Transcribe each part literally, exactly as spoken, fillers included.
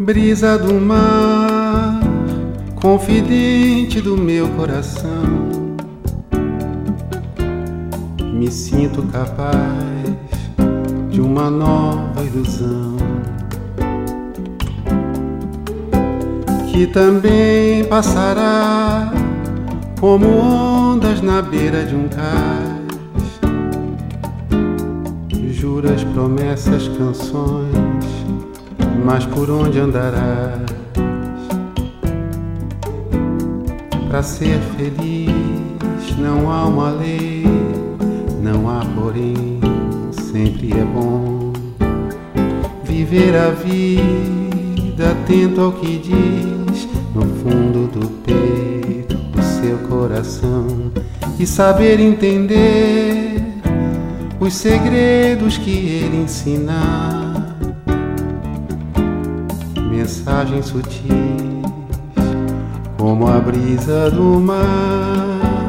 Brisa do mar, confidente do meu coração, me sinto capaz de uma nova ilusão, que também passará como ondas na beira de um cais. Juras, promessas, canções, mas por onde andarás? Pra ser feliz não há uma lei, não há porém, sempre é bom viver a vida atento ao que diz no fundo do peito do seu coração e saber entender os segredos que ele ensina. Mensagens sutis como a brisa do mar.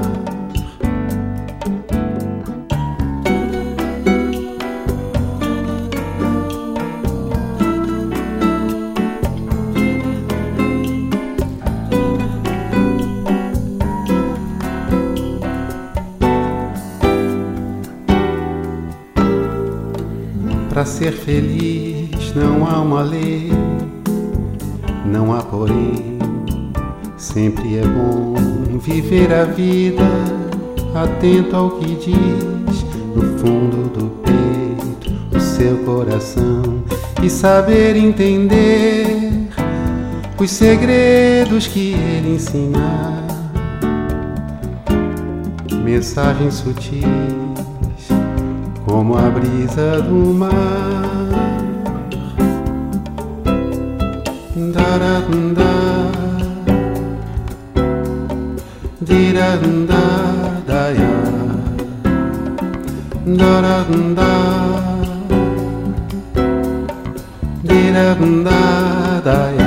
Para ser feliz não há uma lei, não há porém, sempre é bom viver a vida atento ao que diz no fundo do peito o seu coração e saber entender os segredos que ele ensina. Mensagens sutis como a brisa do mar. Daranda, diranda, daya, daranda, diranda, daya.